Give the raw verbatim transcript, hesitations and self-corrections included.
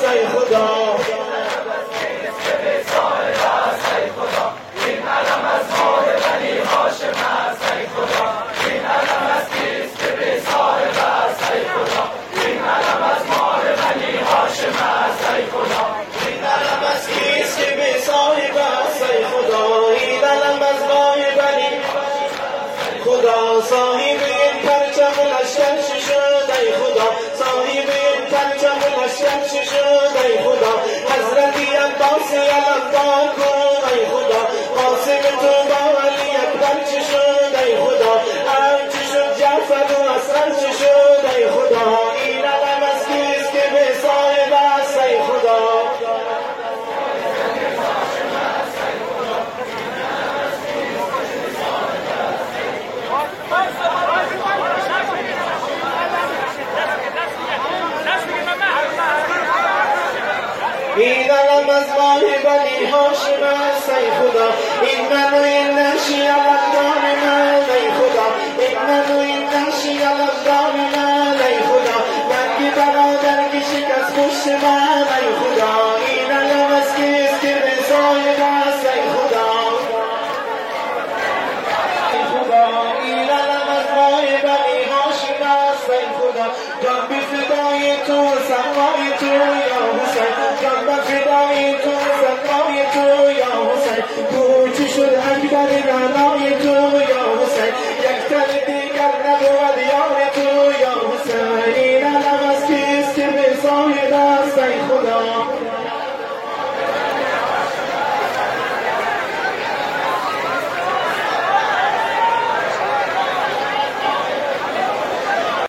ای خدا خدا صاحب این پرچم لشکر چی شد ای خدا صاحب این پرچم لشکر چی شد ای خدا حضرتی عباس علمدار کن ای خدا قاسم تو با علی اکبر چی شد ای خدا ام چی شد جعفر و اسرار چی شد ای خدا این علم از کیست که به صاحب است ای خدا این علم از ماه بنی هاشم است ای خدا این من و این نشی علمدار من ای خدا این من و این نشی علمدار من ای خدا رنگ برادر که شکست پشت من ای خدا این علم از کیست که به صاحب است ای خدا ای خدا این علم از ماه بنی هاشم است ای خدا جان بی فدای تو سقای تو یا حسین جان بی فدای تو سقای تو یا حسین تو چی شد اکبر رعنای تو